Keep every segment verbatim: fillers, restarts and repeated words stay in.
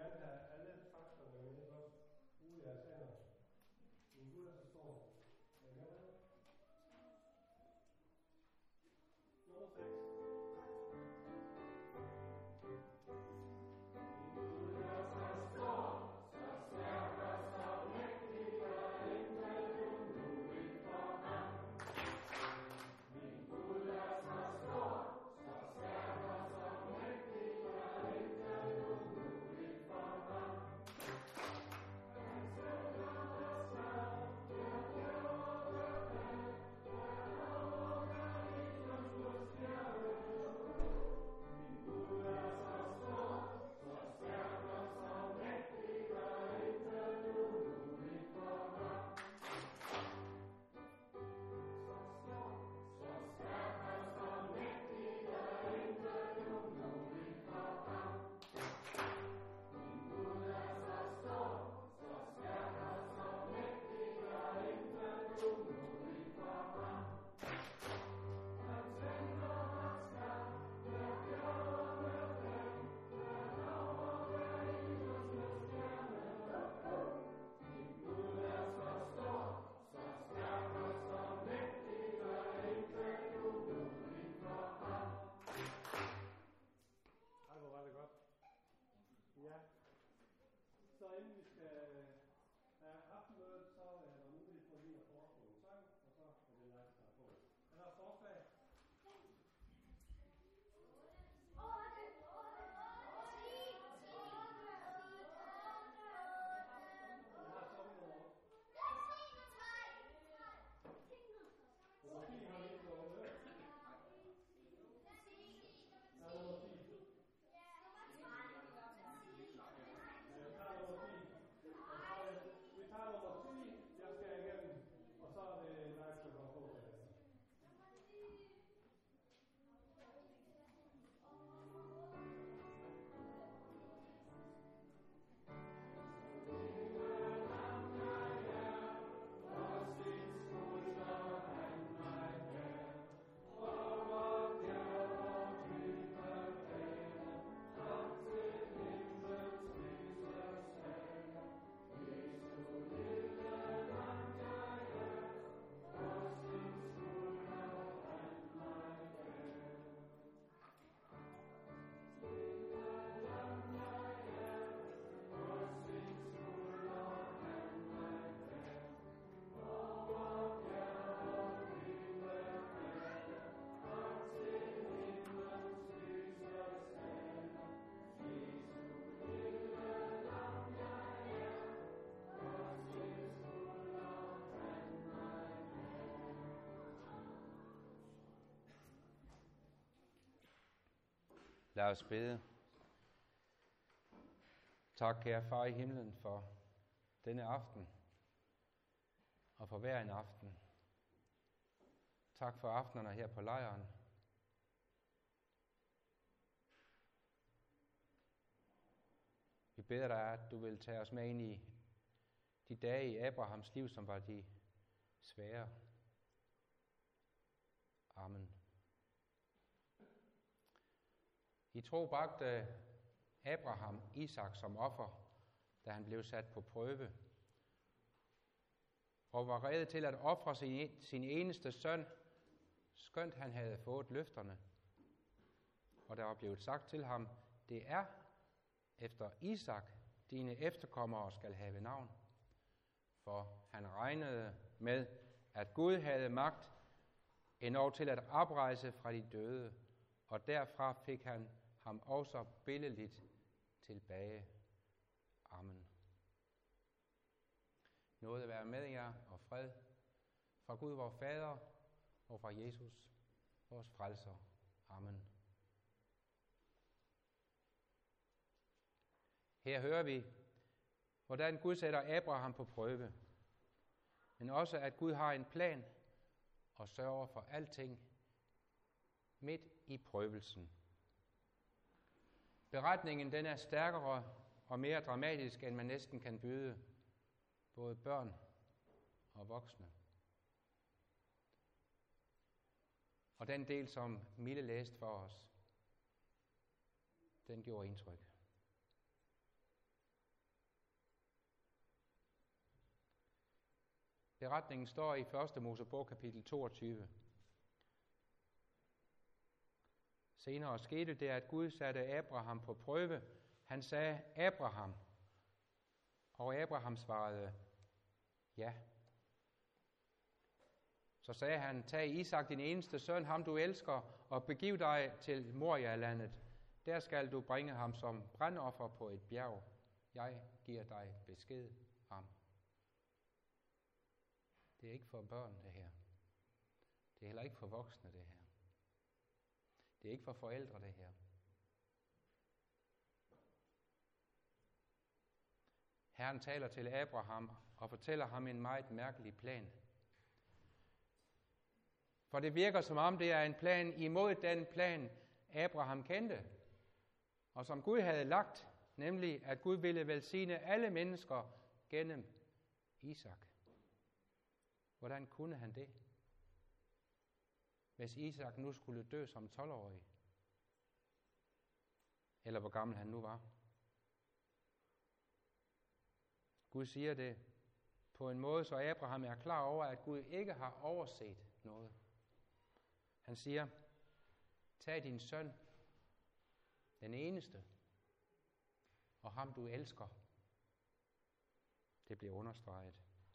gerne have alle fakterne med, ikke også? Brug jeres hænder. Min Gud er så stor. Er I med med? Nummer seks. Så inden vi skal have aftenmødet, så er der mulighed for lige at foreslå en sang, og så er det lagt sig på. Er der forslag? Lad os bede. Tak, kære far i himlen, for denne aften og for hver en aften. Tak for aftenerne her på lejren. Vi beder dig, at du vil tage os med ind i de dage i Abrahams liv, som var de svære. Amen. I tro bragte Abraham Isak som offer, da han blev sat på prøve, og var rede til at ofre sin, sin eneste søn, skønt han havde fået løfterne. Og der var blevet sagt til ham, det er efter Isak, dine efterkommere skal have navn. For han regnede med, at Gud havde magt endnu til at oprejse fra de døde, og derfra fik han ham også billedligt tilbage. Amen. Nåde være med jer og fred fra Gud vor Fader og fra Jesus, vores frelser. Amen. Her hører vi, hvordan Gud sætter Abraham på prøve, men også at Gud har en plan og sørger for alting midt i prøvelsen. Beretningen den er stærkere og mere dramatisk, end man næsten kan byde både børn og voksne. Og den del, som Mille læste for os, den gjorde indtryk. Beretningen står i første Mosebog kapitel toogtyve. Senere skete det, at Gud satte Abraham på prøve. Han sagde, Abraham. Og Abraham svarede, ja. Så sagde han, tag Isak, din eneste søn, ham du elsker, og begiv dig til Moria-landet. Der skal du bringe ham som brandoffer på et bjerg. Jeg giver dig besked ham. Det er ikke for børn, det her. Det er heller ikke for voksne, det her. Det er ikke for forældre, det her. Herren taler til Abraham og fortæller ham en meget mærkelig plan. For det virker som om det er en plan imod den plan, Abraham kendte, og som Gud havde lagt, nemlig at Gud ville velsigne alle mennesker gennem Isak. Hvordan kunne han det, hvis Isak nu skulle dø som tolv-årig? Eller hvor gammel han nu var. Gud siger det på en måde, så Abraham er klar over, at Gud ikke har overset noget. Han siger, tag din søn, den eneste, og ham du elsker. Det bliver understreget.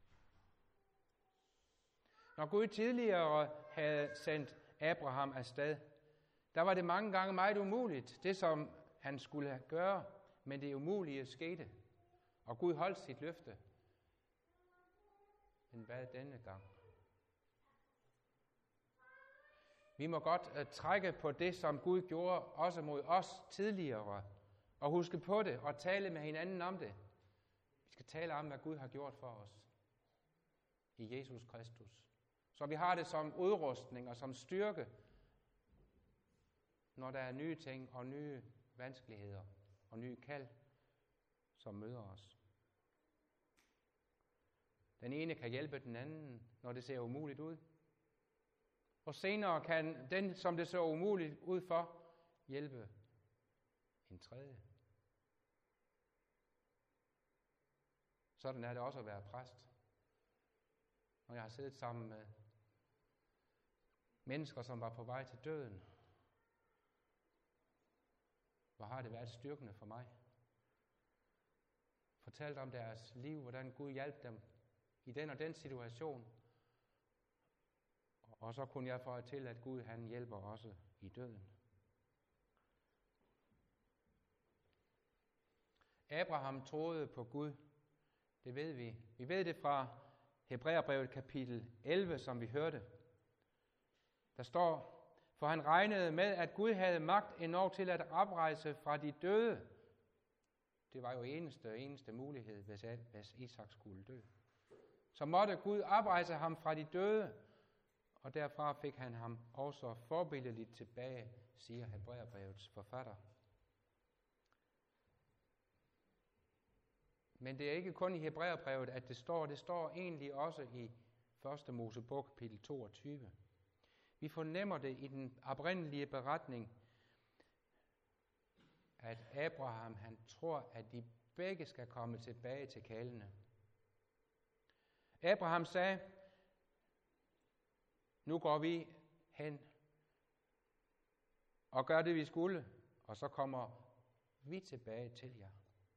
Når Gud tidligere havde sendt Abraham afsted, der var det mange gange meget umuligt, det som han skulle gøre, men det umulige skete. Og Gud holdt sit løfte. Men hvad denne gang? Vi må godt uh, trække på det, som Gud gjorde, også mod os tidligere, og huske på det, og tale med hinanden om det. Vi skal tale om, hvad Gud har gjort for os i Jesus Kristus. Så vi har det som udrustning og som styrke, når der er nye ting og nye vanskeligheder og nye kald, som møder os. Den ene kan hjælpe den anden, når det ser umuligt ud. Og senere kan den, som det ser umuligt ud for, hjælpe en tredje. Sådan er det også at være præst. Når jeg har siddet sammen med mennesker, som var på vej til døden, hvor har det været styrkende for mig. Fortalt om deres liv, hvordan Gud hjalp dem i den og den situation. Og så kunne jeg føje til, at Gud han hjælper også i døden. Abraham troede på Gud. Det ved vi. Vi ved det fra Hebræerbrevet kapitel elleve, som vi hørte. Der står, for han regnede med, at Gud havde magt endnu til at oprejse fra de døde. Det var jo eneste eneste mulighed, hvis, hvis Isak skulle dø. Så måtte Gud oprejse ham fra de døde, og derfra fik han ham også forbilledeligt tilbage, siger Hebræerbrevets forfatter. Men det er ikke kun i Hebræerbrevet, at det står. Det står egentlig også i første Mosebog kapitel toogtyve. Vi fornemmer det i den oprindelige beretning, at Abraham han tror, at de begge skal komme tilbage til kalvene. Abraham sagde, nu går vi hen og gør det, vi skulle, og så kommer vi tilbage til jer.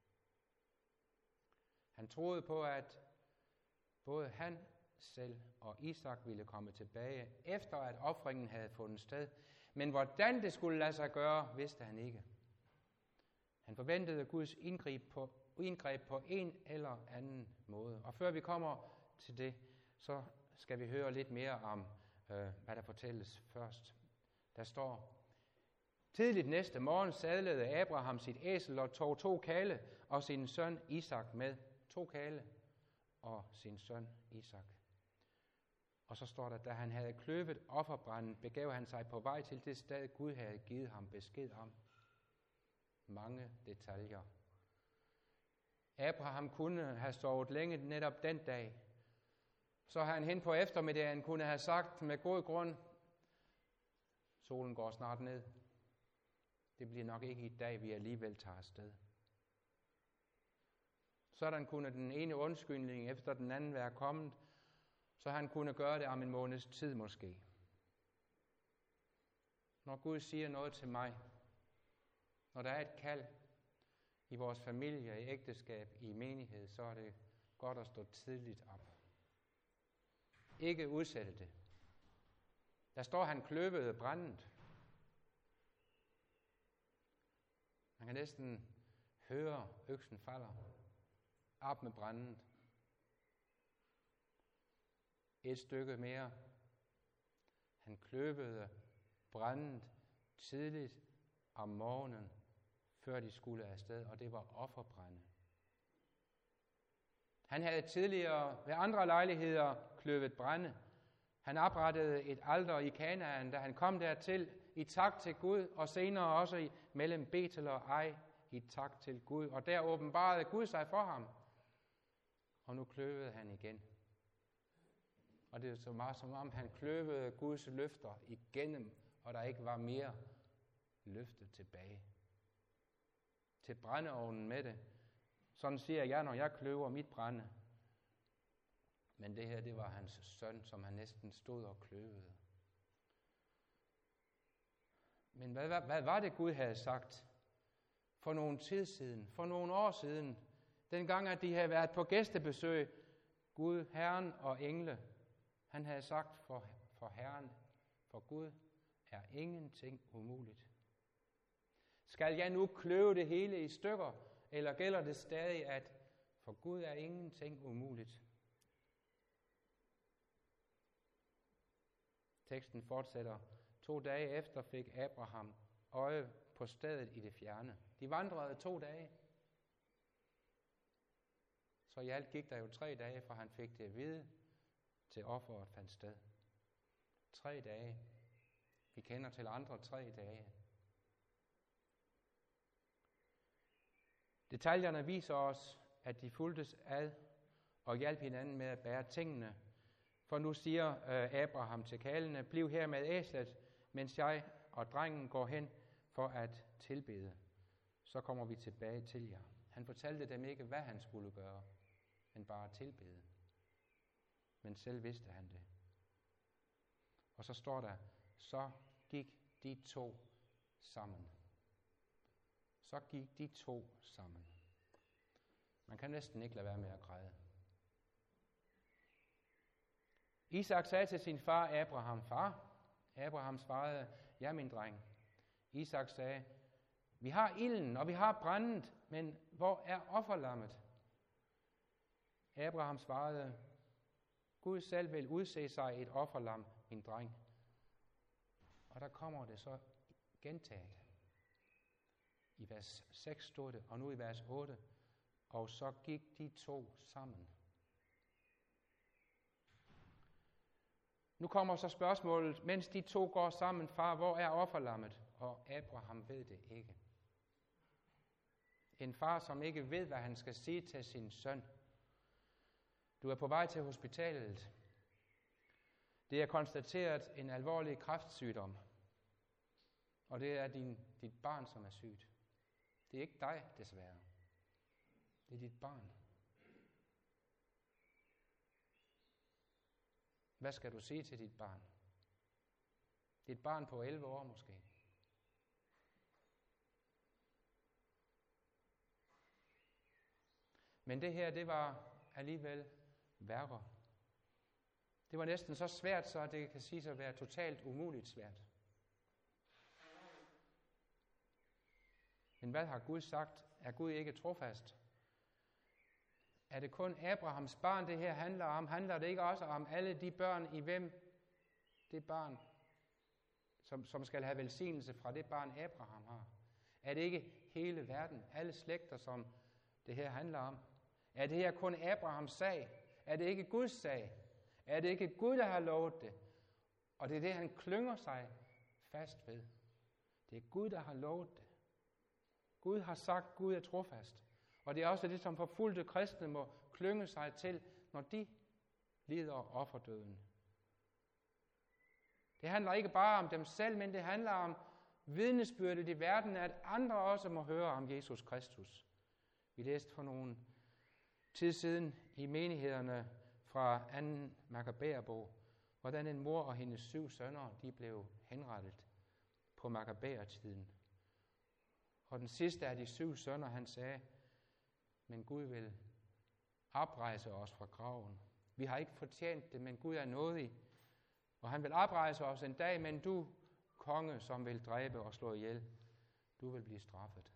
Han troede på, at både han selv og Isak ville komme tilbage, efter at ofringen havde fundet sted. Men hvordan det skulle lade sig gøre, vidste han ikke. Han forventede Guds indgreb på, indgreb på en eller anden måde. Og før vi kommer til det, så skal vi høre lidt mere om, øh, hvad der fortælles først. Der står, tidligt næste morgen sadlede Abraham sit æsel og tog to kalve og sin søn Isak med. To kalve og sin søn Isak. Og så står der, da han havde kløvet offerbranden, begav han sig på vej til det sted, Gud havde givet ham besked om. Mange detaljer. Abraham kunne have sovet længe netop den dag. Så han hen på eftermiddagen kunne have sagt med god grund, solen går snart ned. Det bliver nok ikke i dag, vi alligevel tager afsted. Sådan kunne den ene undskyldning efter den anden være kommet, så han kunne gøre det om en måneds tid måske. Når Gud siger noget til mig, når der er et kald i vores familie, i ægteskab, i menighed, så er det godt at stå tidligt op. Ikke udsætte det. Der står, han kløvede brændet. Man kan næsten høre, øksen falder. Op med brændet. Et stykke mere. Han kløvede brændet tidligt om morgenen, før de skulle afsted, og det var offerbrænde. Han havde tidligere ved andre lejligheder kløvet brænde. Han oprettede et alter i Kanaan, da han kom dertil i tak til Gud, og senere også i, mellem Betel og Ai i tak til Gud. Og der åbenbarede Gud sig for ham, og nu kløvede han igen. Og det er så meget som om, han kløvede Guds løfter igennem, og der ikke var mere løfte tilbage. Til brændeovnen med det. Sådan siger jeg, når jeg kløver mit brænde. Men det her, det var hans søn, som han næsten stod og kløvede. Men hvad, hvad, hvad var det, Gud havde sagt for nogle tid siden, for nogle år siden, dengang, at de havde været på gæstebesøg, Gud, Herren og engle? Han havde sagt for, for Herren, for Gud er ingenting umuligt. Skal jeg nu kløve det hele i stykker, eller gælder det stadig, at for Gud er ingenting umuligt? Teksten fortsætter. To dage efter fik Abraham øje på stedet i det fjerne. De vandrede to dage. Så i alt gik der jo tre dage, fra han fik det at vide, til offeret fandt sted. Tre dage. Vi kender til andre tre dage. Detaljerne viser os, at de fulgtes ad og hjalp hinanden med at bære tingene. For nu siger øh, Abraham til kalvene, bliv her med æslet, mens jeg og drengen går hen for at tilbede. Så kommer vi tilbage til jer. Han fortalte dem ikke, hvad han skulle gøre, men bare tilbede. Men selv vidste han det. Og så står der, så gik de to sammen. Så gik de to sammen. Man kan næsten ikke lade være med at græde. Isak sagde til sin far Abraham, far. Abraham svarede, ja min dreng. Isak sagde, vi har ilden, og vi har brændet, men hvor er offerlammet? Abraham svarede, Gud selv vil udse sig et offerlam, min dreng. Og der kommer det så gentaget. I vers seks stod det, og nu i vers otte. Og så gik de to sammen. Nu kommer så spørgsmålet, mens de to går sammen, far, hvor er offerlammet? Og Abraham ved det ikke. En far, som ikke ved, hvad han skal sige til sin søn. Du er på vej til hospitalet. Det er konstateret en alvorlig kræftsygdom. Og det er din, dit barn, som er sygt. Det er ikke dig, desværre. Det er dit barn. Hvad skal du sige til dit barn? Dit barn på elleve år måske. Men det her, det var alligevel værre. Det var næsten så svært, så det kan siges at være totalt umuligt svært. Men hvad har Gud sagt? Er Gud ikke trofast? Er det kun Abrahams barn, det her handler om? Handler det ikke også om alle de børn, i hvem det barn, som, som skal have velsignelse fra det barn, Abraham har? Er det ikke hele verden, alle slægter, som det her handler om? Er det her kun Abrahams sag? Er det ikke Guds sag? Er det ikke Gud, der har lovet det? Og det er det, han klynger sig fast ved. Det er Gud, der har lovet det. Gud har sagt, Gud er trofast. Og det er også det, som forfulgte kristne må klynge sig til, når de lider offerdøden. Det handler ikke bare om dem selv, men det handler om vidnesbyrdet i verden, at andre også må høre om Jesus Kristus. Vi læste for nogle tid siden i menighederne fra anden Makabæerbog, hvordan en mor og hendes syv sønner, de blev henrettet på Makabæertiden. Og den sidste af de syv sønner, han sagde, men Gud vil oprejse os fra graven. Vi har ikke fortjent det, men Gud er nådig, og han vil oprejse os en dag, men du, konge, som vil dræbe og slå ihjel, du vil blive straffet.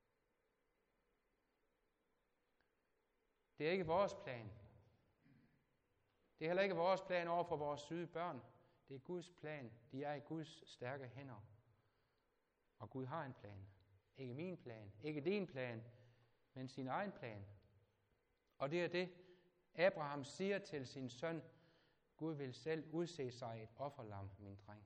Det er ikke vores plan. Det er heller ikke vores plan over for vores syge børn. Det er Guds plan. De er i Guds stærke hænder. Og Gud har en plan. Ikke min plan, ikke din plan, men sin egen plan. Og det er det, Abraham siger til sin søn, Gud vil selv udse sig et offerlam, min dreng.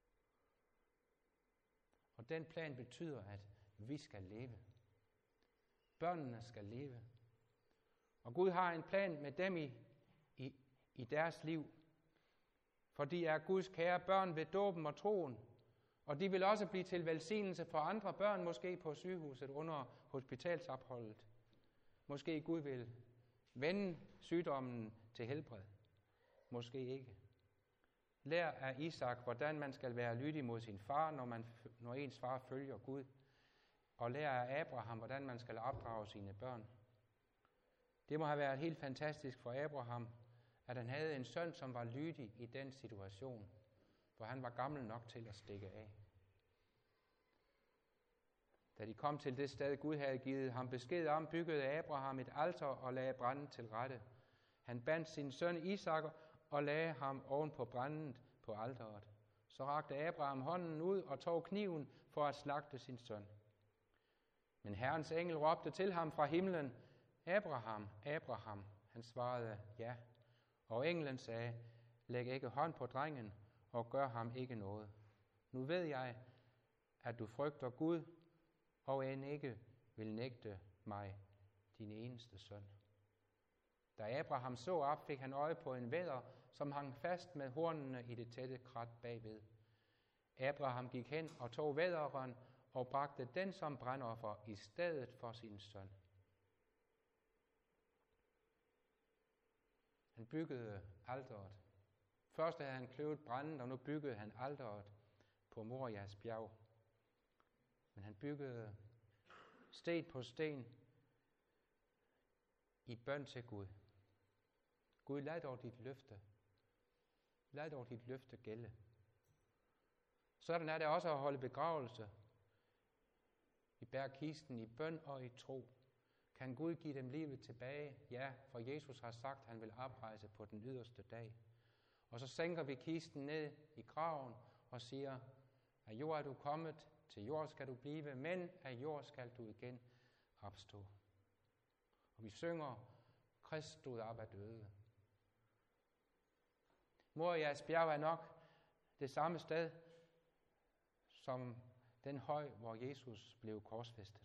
Og den plan betyder, at vi skal leve. Børnene skal leve. Og Gud har en plan med dem i, i, i deres liv. For de er Guds kære børn ved dåben og troen. Og de vil også blive til velsignelse for andre børn, måske på sygehuset under hospitalsopholdet. Måske Gud vil vende sygdommen til helbred. Måske ikke. Lær af Isak, hvordan man skal være lydig mod sin far, når, man, når ens far følger Gud. Og lær af Abraham, hvordan man skal opdrage sine børn. Det må have været helt fantastisk for Abraham, at han havde en søn, som var lydig i den situation, hvor han var gammel nok til at stikke af. Da de kom til det sted, Gud havde givet ham besked om, byggede Abraham et alter og lagde branden til rette. Han bandt sin søn Isak og lagde ham oven på brændet på alteret. Så rakte Abraham hånden ud og tog kniven for at slagte sin søn. Men Herrens engel råbte til ham fra himlen, Abraham, Abraham. Han svarede, ja. Og englen sagde, læg ikke hånd på drengen og gør ham ikke noget. Nu ved jeg, at du frygter Gud, og end ikke vil nægte mig, din eneste søn. Da Abraham så op, fik han øje på en vædder, som hang fast med hornene i det tætte krat bagved. Abraham gik hen og tog vædderen og bragte den som brandoffer i stedet for sin søn. Han byggede alteret. Først havde han kløvet brændet, og nu byggede han alteret på Morias bjerg. Men han byggede sten på sten i bøn til Gud. Gud, lad dog dit løfte. Lad dog dit løfte gælde. Sådan er det også at holde begravelse. Vi bærer kisten i bøn og i tro. Kan Gud give dem livet tilbage? Ja, for Jesus har sagt, at han vil oprejse på den yderste dag. Og så sænker vi kisten ned i graven og siger, af jord er du kommet, til jord skal du blive, men af jord skal du igen opstå. Og vi synger, Krist stod op af døde. Morias bjerg er nok det samme sted, som den høj, hvor Jesus blev korsfæstet.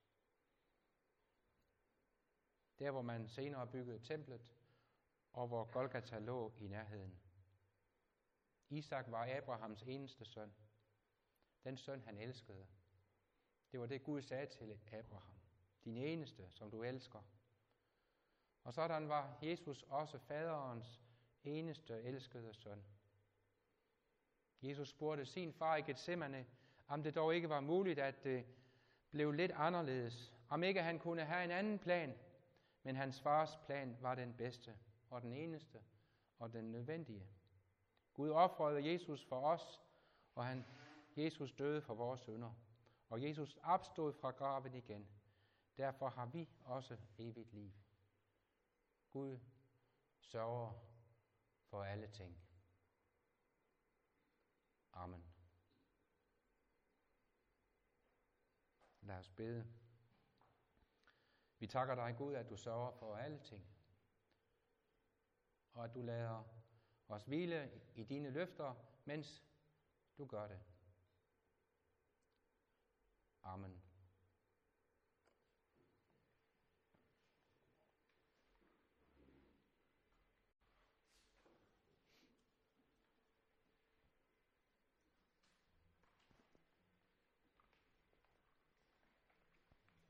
Der, hvor man senere byggede templet, og hvor Golgata lå i nærheden. Isak var Abrahams eneste søn. Den søn, han elskede. Det var det, Gud sagde til Abraham. Din eneste, som du elsker. Og sådan var Jesus også faderens eneste elskede søn. Jesus spurgte sin far i Getsemane, om det dog ikke var muligt, at det blev lidt anderledes. Om ikke han kunne have en anden plan, men hans fars plan var den bedste, og den eneste, og den nødvendige. Gud ofrede Jesus for os, og han, Jesus døde for vores synder. Og Jesus opstod fra graven igen. Derfor har vi også evigt liv. Gud sørger for alle ting. Amen. Lad os bede. Vi takker dig, Gud, at du sørger for alle ting, og at du lader os hvile i dine løfter, mens du gør det. Amen.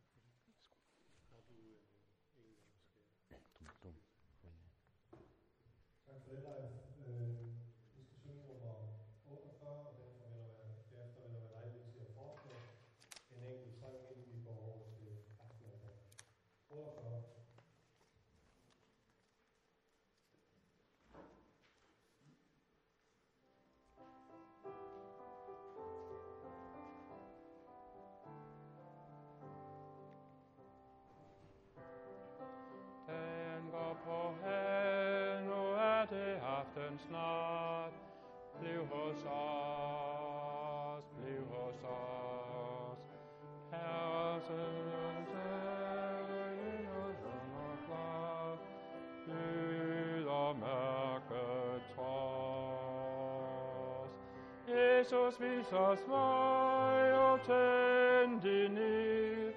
Har du øh, en, der skal... Du, du. otteogfyrre. Dagen går på hen, nu er det aften snart. Bliv hos os, bliv hos os. Herres byder mørket trods. Jesus vis os vej og tænd din ild.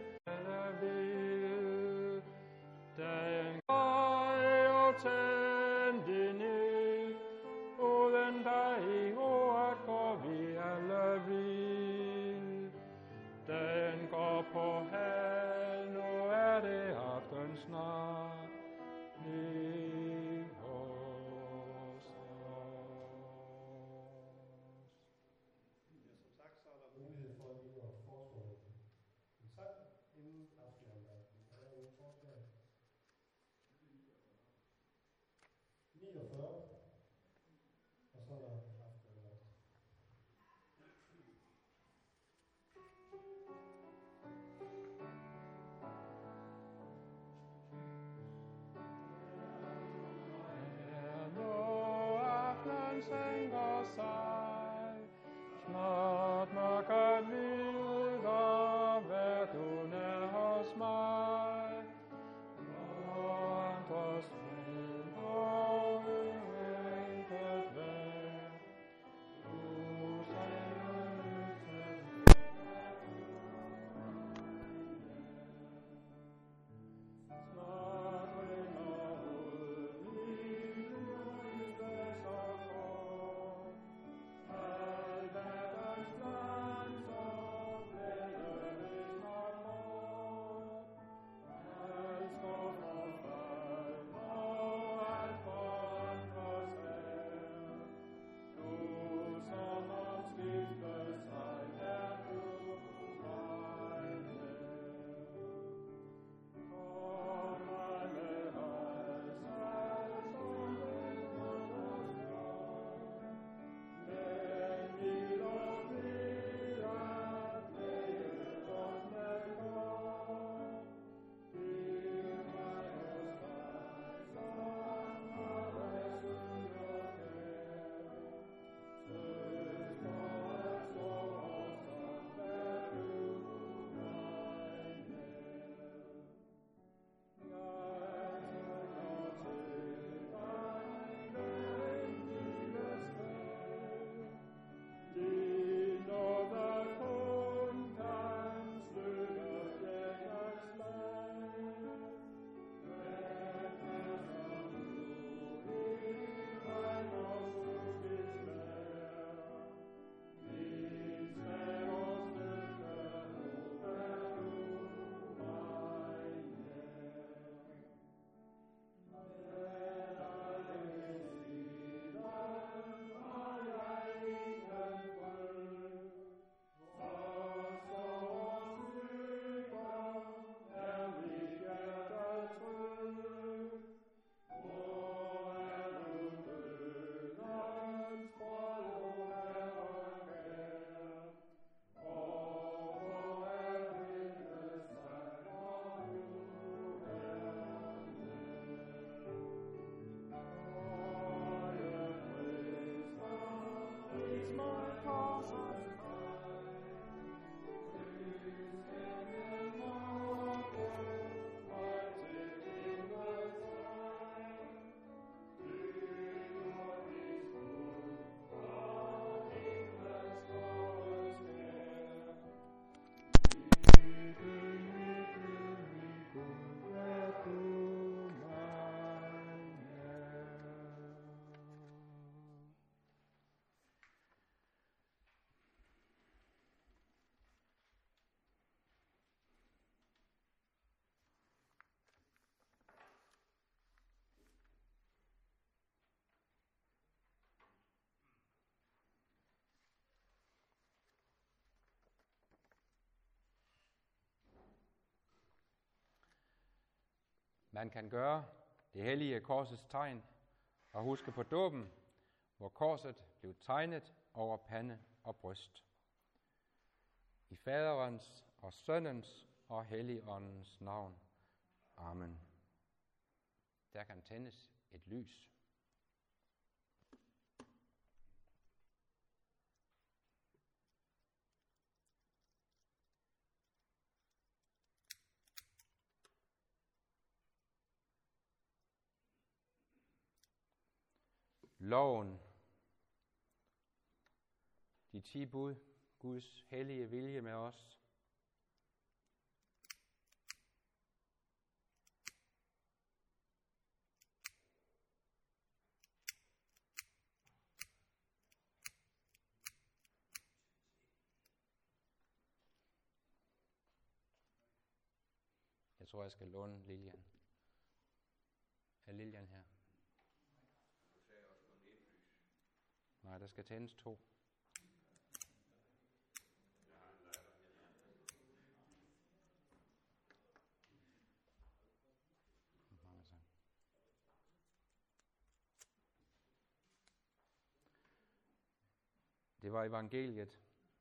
Dagen vej og tænd din ild. Uden dig i ordet går vi alle vild. Dagen går på hal, nu er det aften snart. Bliv hos os. Ja, som sagt, så er der mulighed for lige at foreslå en sang inden aftenandagten. Er der nogle forslag? niogfyrre. Og så er der aftenandagten. Sænker sig, snart mørket lider, vær du nær hos mig. Og andres fred og øvrigt Man kan gøre det hellige korsets tegn og huske på dåben, hvor korset blev tegnet over pande og bryst. I Faderens og Sønnens og Helligåndens navn. Amen. Der kan tændes et lys. Loven, de ti bud, Guds hellige vilje med os. Jeg tror, jeg skal låne Lilian. Er Lilian her? Nej, der skal tændes to. Det var evangeliet.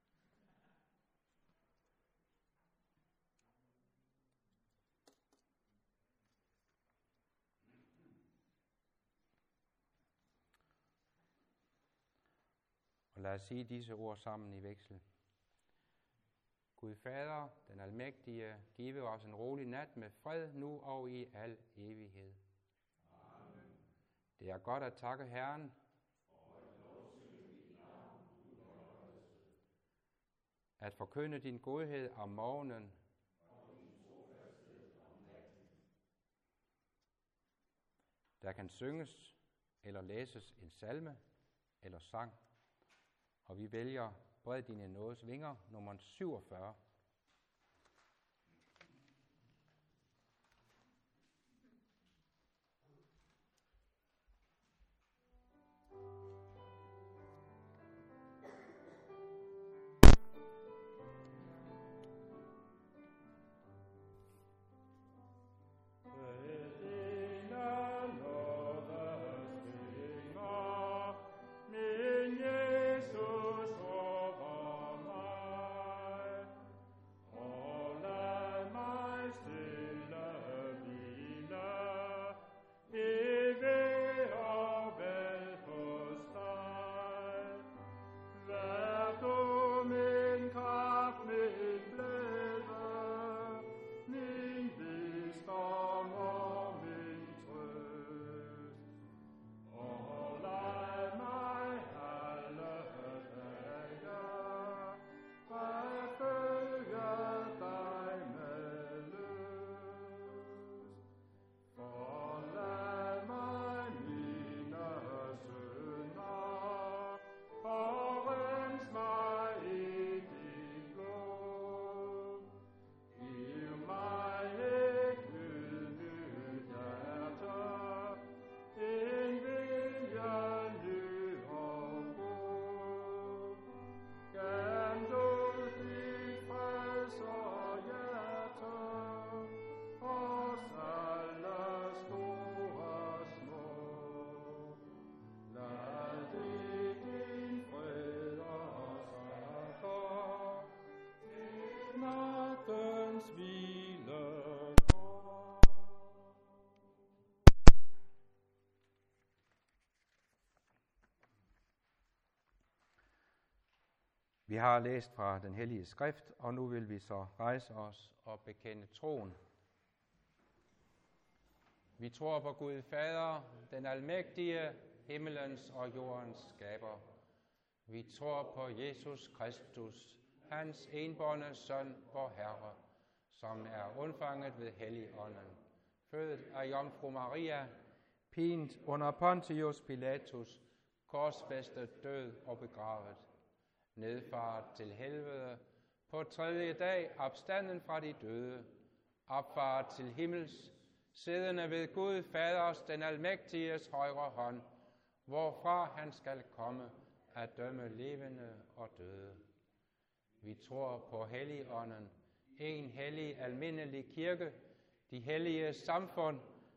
Og lad os sige disse ord sammen i veksel. Gud Fader, den almægtige, give os en rolig nat med fred nu og i al evighed. Amen. Det er godt at takke Herren. At forkynde din godhed om morgenen. Der kan synges eller læses en salme eller sang. Og vi vælger Bred dine nådes vinger, nummer syvogfyrre. Vi har læst fra den hellige skrift, og nu vil vi så rejse os og bekende troen. Vi tror på Gud Fader, den almægtige, himmelens og jordens skaber. Vi tror på Jesus Kristus, hans enbårne søn, vor Herre, som er undfanget ved Helligånden, født af Jomfru Maria, pint under Pontius Pilatus, korsfæstet, død og begravet, nedfaret til helvede, på tredje dag opstanden fra de døde, opfaret til himmels, siddende ved Gud Faders, den almægtiges højre hånd, hvorfra han skal komme at dømme levende og døde. Vi tror på Helligånden, en hellig almindelig kirke, de hellige samfund,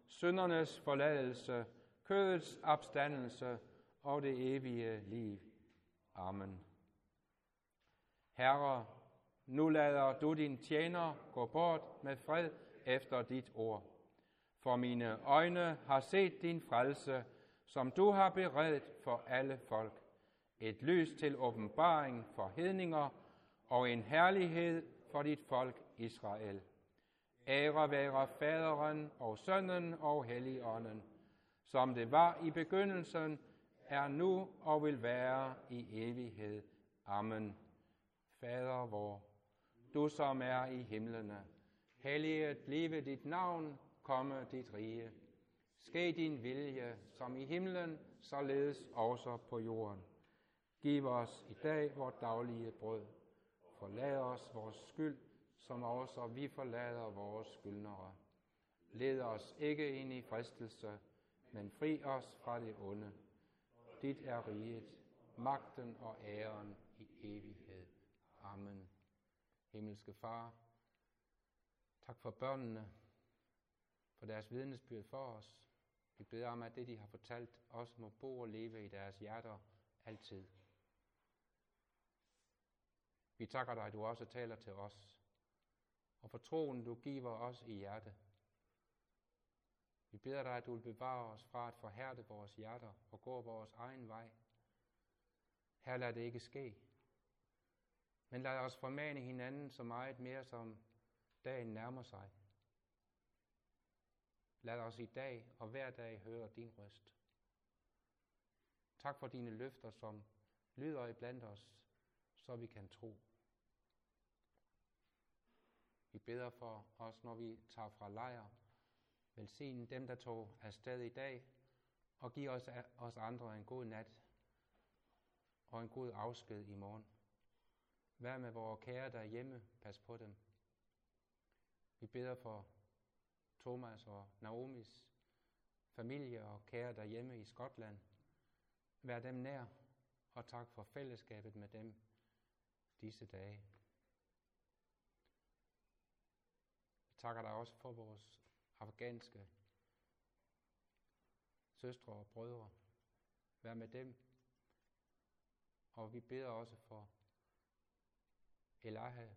syndernes forladelse, kødets opstandelse og det evige liv. Amen. Herre, nu lader du din tjener gå bort med fred efter dit ord. For mine øjne har set din frelse, som du har beredt for alle folk. Et lys til åbenbaring for hedninger og en herlighed for dit folk Israel. Ære være Faderen og Sønnen og Helligånden, som det var i begyndelsen, er nu og vil være i evighed. Amen. Fader vor, du som er i himlene, helliget blive dit navn, komme dit rige. Ske din vilje, som i himlen, således også på jorden. Giv os i dag vores daglige brød. Forlad os vores skyld, som også vi forlader vores skyldnere. Led os ikke ind i fristelse, men fri os fra det onde. Dit er riget, magten og æren i evighed. Amen. Himmelske Far, tak for børnene, for deres vidnesbyrd for os. Vi beder om, at det, de har fortalt, også må bo og leve i deres hjerter altid. Vi takker dig, at du også taler til os, og for troen, du giver os i hjerte. Vi beder dig, at du vil bevare os fra at forhærde vores hjerter og gå vores egen vej. Her lad det ikke ske, men lad os formane hinanden så meget mere, som dagen nærmer sig. Lad os i dag og hver dag høre din røst. Tak for dine løfter, som lyder iblandt os, så vi kan tro. Vi beder for os, når vi tager fra lejr. Velsign dem, der tog afsted i dag, og giv os, os andre en god nat og en god afsked i morgen. Vær med vores kære derhjemme, pas på dem. Vi beder for Thomas og Naomis familie og kære derhjemme i Skotland. Vær dem nær, og tak for fællesskabet med dem disse dage. Vi takker dig også for vores afghanske søstre og brødre. Vær med dem. Og vi beder også for Elaha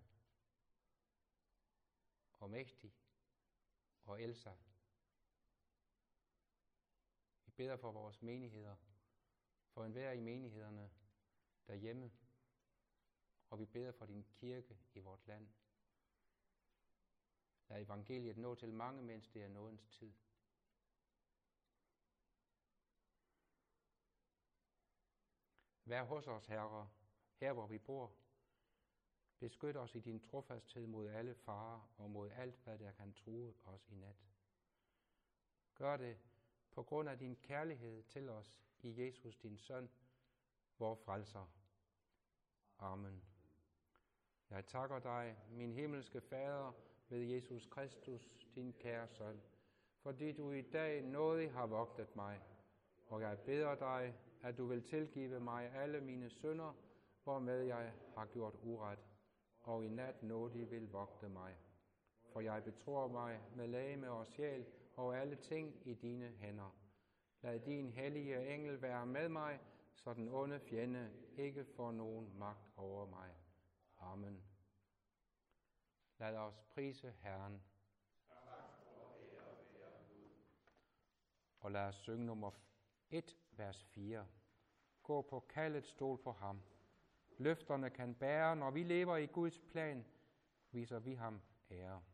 og Mehdi og Elsa. Vi beder for vores menigheder, for enhver i menighederne derhjemme, og vi beder for din kirke i vort land. Lad evangeliet nå til mange, mens det er nådens tid. Vær hos os, Herre, her hvor vi bor. Beskyt os i din trofasthed mod alle farer og mod alt, hvad der kan true os i nat. Gør det på grund af din kærlighed til os i Jesus, din søn, vor frelser. Amen. Jeg takker dig, min himmelske Fader, ved Jesus Kristus, din kære søn, fordi du i dag nådig har vogtet mig, og jeg beder dig, at du vil tilgive mig alle mine synder, hvormed jeg har gjort uret, og i nat nådig vil vogte mig. For jeg betror mig med legeme og sjæl og alle ting i dine hænder. Lad din hellige engel være med mig, så den onde fjende ikke får nogen magt over mig. Amen. Lad os prise Herren. Og lad os synge nummer et, vers fire. Gå på kaldet, stol på ham. Løfterne kan bære, når vi lever i Guds plan, viser vi ham ære.